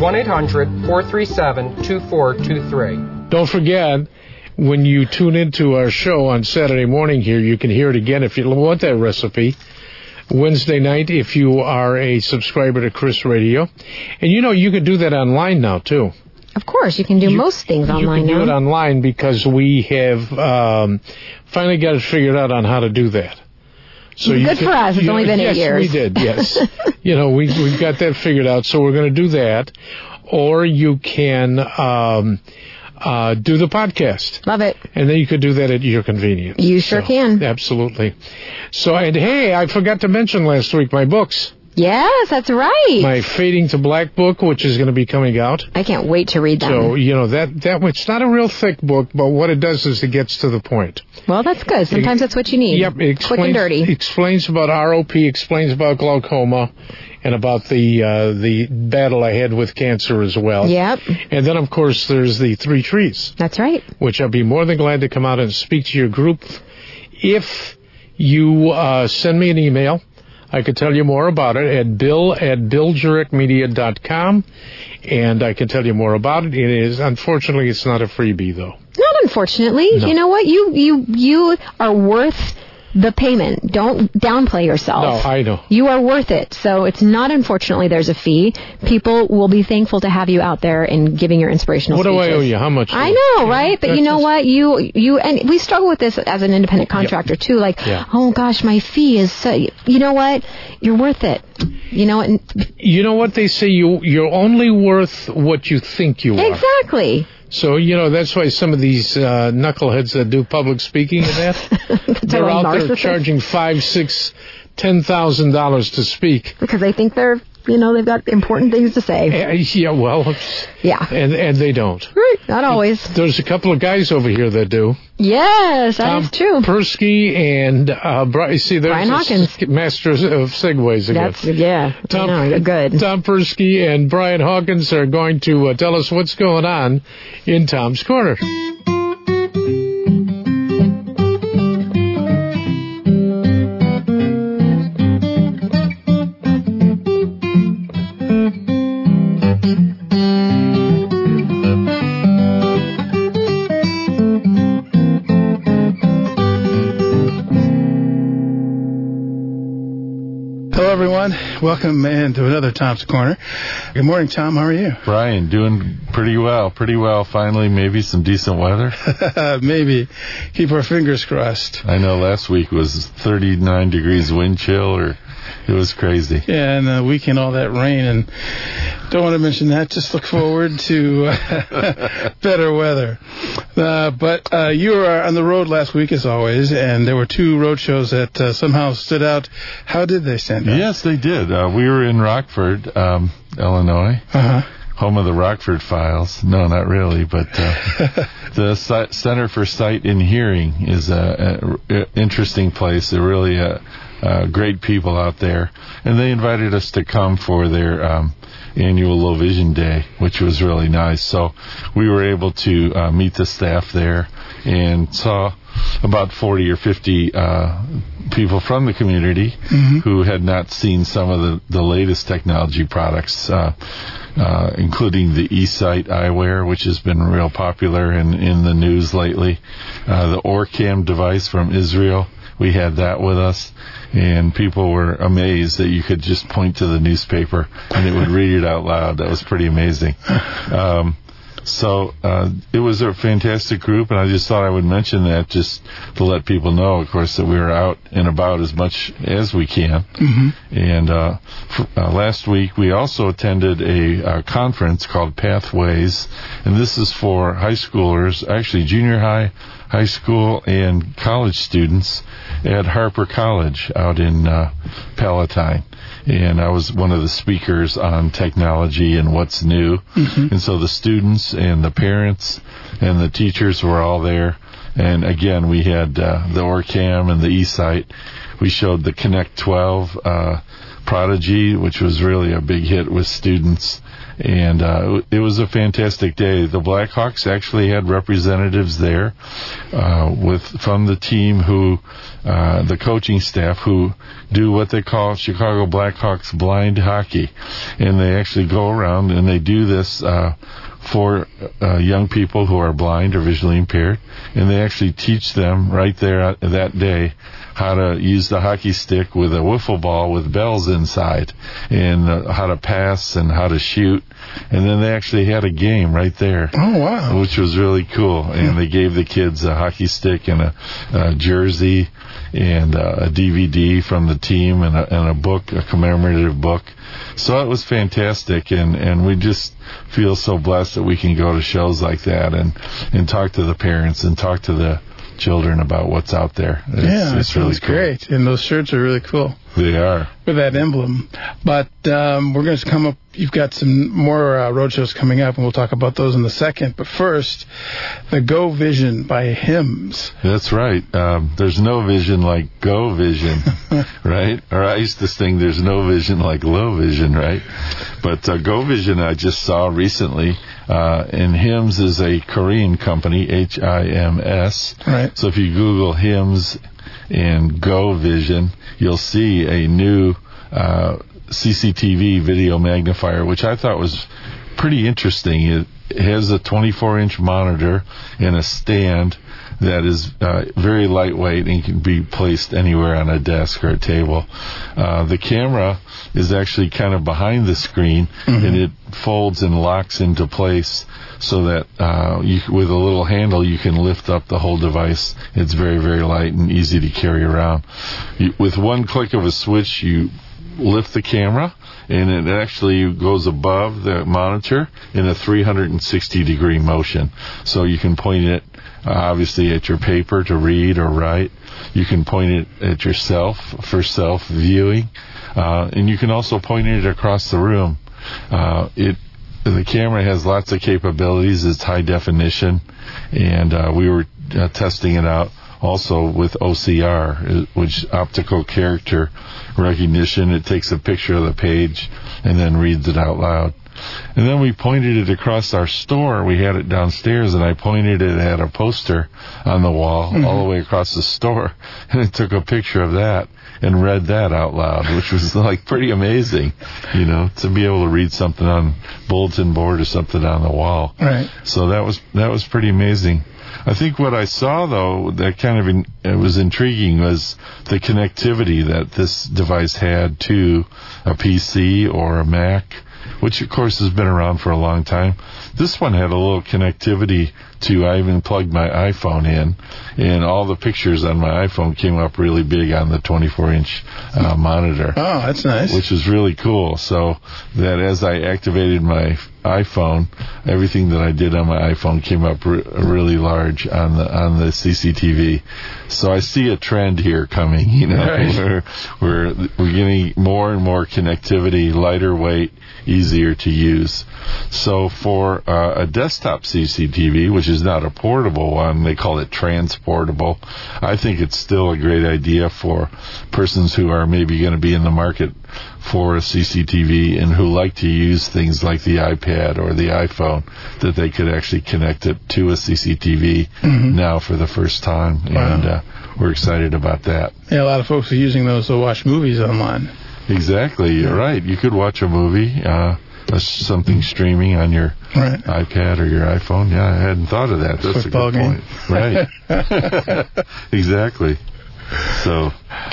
1-800-437-2423. Don't forget, when you tune into our show on Saturday morning here, you can hear it again if you want that recipe. Wednesday night if you are a subscriber to Chris Radio. And you can do that online now, too. Of course, you can do most things online now. You can do it online because we have finally got it figured out on how to do that. So good for us. It's only been 8 years. Yes, we did, yes. We've got that figured out, so we're going to do that. Or you can do the podcast. Love it. And then you could do that at your convenience. You sure can. Absolutely. So, and hey, I forgot to mention last week my books. Yes, that's right. My Fading to Black book, which is going to be coming out. I can't wait to read that. So, that it's not a real thick book, but what it does is it gets to the point. Well, that's good. Sometimes that's what you need. Yep. Quick and dirty. Explains about ROP, explains about glaucoma, and about the battle I had with cancer as well. Yep. And then, of course, there's the 3 trees. That's right. Which I'll be more than glad to come out and speak to your group. If you send me an email, I could tell you more about it at bill@billjurekmedia.com, and I can tell you more about it. Unfortunately, it's not a freebie, though. Not unfortunately. No. You know what? You are worth the payment. Don't downplay yourself. No, I know. You are worth it. So it's not, unfortunately, there's a fee. People will be thankful to have you out there and giving your inspirational speeches. What do I owe you? How much? I know, right? But you know what? You and we struggle with this as an independent contractor, too. Like, oh, gosh, my fee is so... You know what? You're worth it. You know what? You know what they say? You're only worth what you think you are. Exactly. So, that's why some of these knuckleheads that do public speaking and that, they're out there charging $5,000, $6,000, $10,000 to speak. Because they think they've got important things to say. Yeah. And they don't. Right, not always. There's a couple of guys over here that do. Yes, that is true. Tom Persky and Brian Hawkins, master of segues again. Good. Tom Persky and Brian Hawkins are going to tell us what's going on in Tom's Corner. Welcome to another Tom's Corner. Good morning, Tom. How are you? Brian, doing pretty well. Finally, maybe some decent weather. Maybe. Keep our fingers crossed. I know last week was 39 degrees wind chill, it was crazy. Yeah, and the weekend, all that rain, and don't want to mention that. Just look forward to better weather. But you were on the road last week, as always, and there were 2 road shows that somehow stood out. How did they stand out? Yes, they did. We were in Rockford, Illinois. Home of the Rockford Files. No, not really, but the Center for Sight and Hearing is an interesting place. They're really great people out there. And they invited us to come for their annual Low Vision Day, which was really nice. So we were able to meet the staff there and saw about 40 or 50 people from the community who had not seen some of the latest technology products, including the eSight eyewear, which has been real popular in the news lately. The Orcam device from Israel, we had that with us, and people were amazed that you could just point to the newspaper and it would read it out loud. That was pretty amazing. So it was a fantastic group, and I just thought I would mention that just to let people know, of course, that we were out and about as much as we can. And last week we also attended a conference called Pathways, and this is for high schoolers, actually junior high, high school, and college students at Harper College out in Palatine. And I was one of the speakers on technology and what's new. And so the students and the parents and the teachers were all there. And again, we had the Orcam and the eSight. We showed the Connect 12 Prodigy, which was really a big hit with students. And it was a fantastic day. The Blackhawks actually had representatives there from the team the coaching staff who do what they call Chicago Blackhawks blind hockey. And they actually go around and they do this for young people who are blind or visually impaired. And they actually teach them right there that day how to use the hockey stick with a wiffle ball with bells inside, and how to pass and how to shoot. And then they actually had a game right there. Oh, wow. Which was really cool. And they gave the kids a hockey stick and a jersey and a DVD from the team and a book, a commemorative book. So it was fantastic, and we just feel so blessed that we can go to shows like that and talk to the parents and talk to the children about what's out there. It's really cool. Great. And those shirts are really cool. They are. With that emblem. But we're going to come up. You've got some more road shows coming up, and we'll talk about those in a second. But first, the Go Vision by Hims. That's right. There's no vision like Go Vision, right? Or I used to sing there's no vision like low vision, right? But Go Vision I just saw recently. And Hims is a Korean company, HIMS. Right. So if you Google Hims and Go Vision, you'll see a new CCTV video magnifier, which I thought was pretty interesting. It has a 24-inch monitor and a stand that is very lightweight and can be placed anywhere on a desk or a table. The camera is actually kind of behind the screen, and it folds and locks into place so that with a little handle you can lift up the whole device. It's very, very light and easy to carry around. With one click of a switch, you lift the camera, and it actually goes above the monitor in a 360-degree motion. So you can point it, obviously, at your paper to read or write. You can point it at yourself for self-viewing. And you can also point it across the room. The camera has lots of capabilities. It's high definition. And we were testing it out also with OCR, which optical character recognition. It takes a picture of the page and then reads it out loud. And then we pointed it across our store. We had it downstairs, and I pointed it at a poster on the wall all the way across the store, and it took a picture of that and read that out loud, which was like pretty amazing, to be able to read something on bulletin board or something on the wall. Right. So that was pretty amazing. I think what I saw, though, that kind of it was intriguing was the connectivity that this device had to a PC or a Mac, which, of course, has been around for a long time. This one had a little connectivity to, I even plugged my iPhone in, and all the pictures on my iPhone came up really big on the 24-inch monitor. Oh, that's nice. Which is really cool. So that as I activated my iPhone, everything that I did on my iPhone came up really large on the CCTV. So I see a trend here coming, Right. We're getting more and more connectivity, lighter weight, easier to use. So for a desktop CCTV, which is not a portable one, they call it transportable, I think it's still a great idea for persons who are maybe going to be in the market for a CCTV and who like to use things like the iPad or the iPhone, that they could actually connect it to a CCTV now for the first time. Wow. And we're excited about that. Yeah, a lot of folks are using those to watch movies online. Exactly. You're right. You could watch a movie, something streaming on your iPad or your iPhone. Yeah, I hadn't thought of that. That's Football a good point. Right. Exactly. So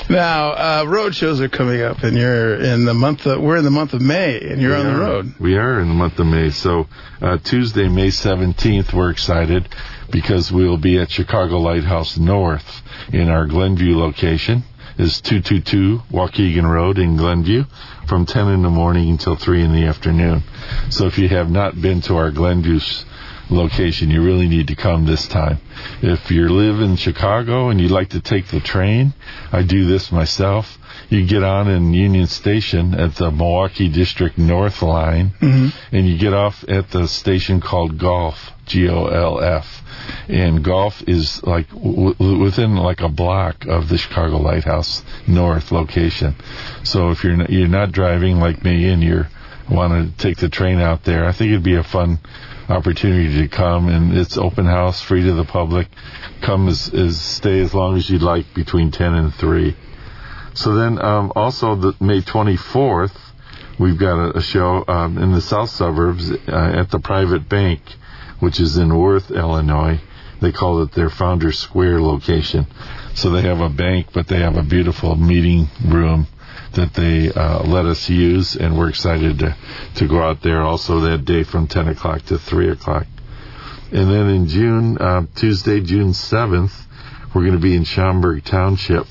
now, road shows are coming up, and we're in the month of May, and you're on the road. We are in the month of May. So Tuesday, May 17th, we're excited because we'll be at Chicago Lighthouse North in our Glenview location. Is 222 Waukegan Road in Glenview from 10 in the morning until 3 in the afternoon. So if you have not been to our Glenview location. You really need to come this time. If you live in Chicago and you'd like to take the train, I do this myself. You get on in Union Station at the Milwaukee District North line, and you get off at the station called Golf, Golf. And Golf is like within like a block of the Chicago Lighthouse North location. So if you're not driving like me and you want to take the train out there, I think it'd be a fun opportunity to come, and it's open house, free to the public. Come stay as long as you'd like, between 10 and 3. So then also the May 24th, we've got a show in the south suburbs at the Private Bank, which is in Worth, Illinois. They call it their Founders Square location. So they have a bank, but they have a beautiful meeting room that they let us use, and we're excited to go out there also that day from 10 o'clock to 3 o'clock. And then in June, Tuesday, June 7th, we're going to be in Schaumburg Township,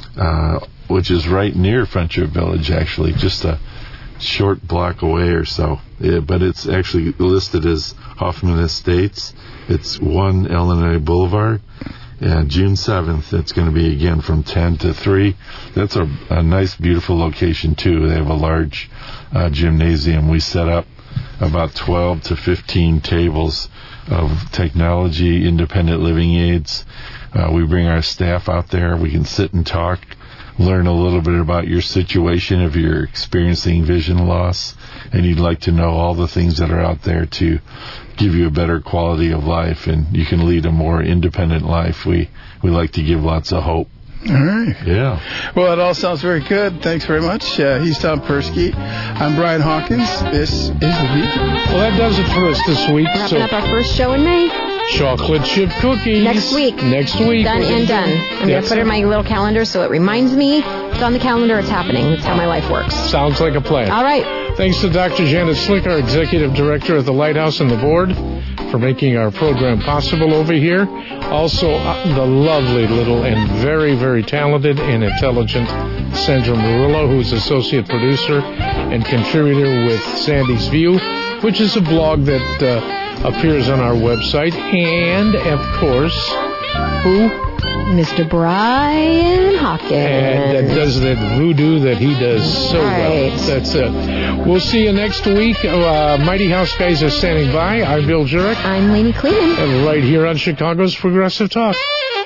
which is right near Friendship Village, actually, just a short block away or so. Yeah, but it's actually listed as Hoffman Estates. It's 1 Illinois Boulevard. And June 7th, it's going to be again from 10 to 3. That's a nice, beautiful location, too. They have a large gymnasium. We set up about 12 to 15 tables of technology, independent living aids. We bring our staff out there. We can sit and talk, learn a little bit about your situation if you're experiencing vision loss and you'd like to know all the things that are out there to give you a better quality of life, and you can lead a more independent life. We like to give lots of hope. All right. Yeah. Well, it all sounds very good. Thanks very much. He's Tom Persky. I'm Brian Hawkins. This is The Beacon. Well, that does it for us this week. Wrapping up our first show in May. Chocolate chip cookies. Next week. Done and done. I'm going to put it in my little calendar so it reminds me. It's on the calendar. It's happening. That's how my life works. Sounds like a plan. All right. Thanks to Dr. Janet Slick, our Executive Director of the Lighthouse and the Board, for making our program possible over here. Also, the lovely little and very, very talented and intelligent Sandra Murillo, who's Associate Producer and contributor with Sandy's View, which is a blog that appears on our website. And, of course, who? Mr. Brian Hawkins. And that does that voodoo that he does so well. That's it. We'll see you next week. Mighty House Guys are standing by. I'm Bill Jurek. I'm Lainey Kleeman. And right here on Chicago's Progressive Talk.